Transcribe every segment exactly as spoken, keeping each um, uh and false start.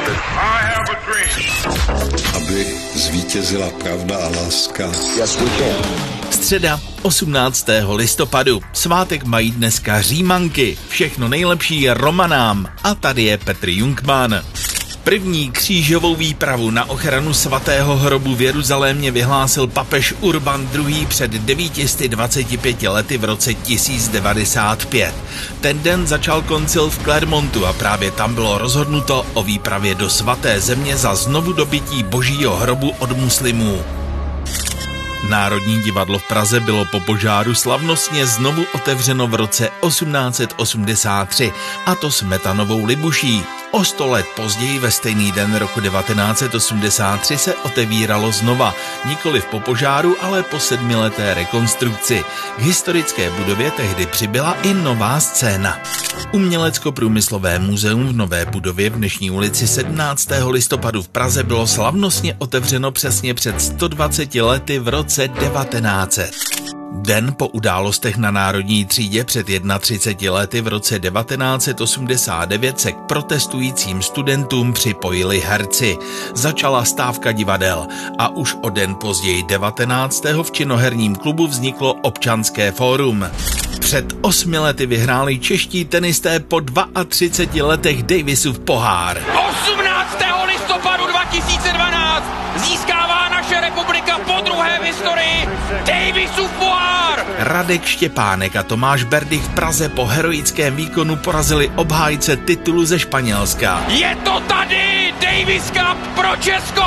Aby zvítězila pravda a láska. Yes, we can. Středa, osmnáctého listopadu. Svátek mají dneska Římanky. Všechno nejlepší je Romanám. A tady je Petr Jungmann. První křížovou výpravu na ochranu svatého hrobu v Jeruzalémě vyhlásil papež Urban druhý. před devět set dvaceti pěti lety v roce tisíc devadesát pět. Ten den začal koncil v Clermontu a právě tam bylo rozhodnuto o výpravě do svaté země za znovu dobytí božího hrobu od muslimů. Národní divadlo v Praze bylo po požáru slavnostně znovu otevřeno v roce osmnáct set osmdesát tři, a to Smetanovou libuší. O sto let později ve stejný den roku devatenáct set osmdesát tři se otevíralo znova, nikoliv po požáru, ale po sedmileté rekonstrukci. K historické budově tehdy přibyla i nová scéna. Umělecko-průmyslové muzeum v nové budově v dnešní ulici sedmnáctého listopadu v Praze bylo slavnostně otevřeno přesně před sto dvaceti lety v roce devatenáct set. Den po událostech na Národní třídě před třiceti jednou lety v roce devatenáct set osmdesát devět se k protestujícím studentům připojili herci. Začala stávka divadel a už o den později devatenáctého v činoherním klubu vzniklo Občanské fórum. Před osmi lety vyhráli čeští tenisté po třiceti dvou letech Davisův pohár. osmnáctého listopadu dva tisíce dvanáct získává naše republika po druhé v historii Davisův pohár. Radek Štěpánek a Tomáš Berdych v Praze po heroickém výkonu porazili obhájce titulu ze Španělska. Je to tady! Davis Cup pro Česko!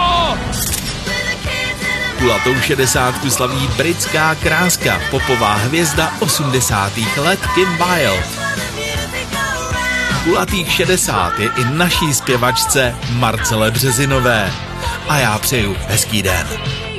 Kulatou šedesátku slaví britská kráska, popová hvězda osmdesátých let Kim Wilde. Kulatých šedesát je i naší zpěvačce Marcele Březinové. A já přeju hezký den.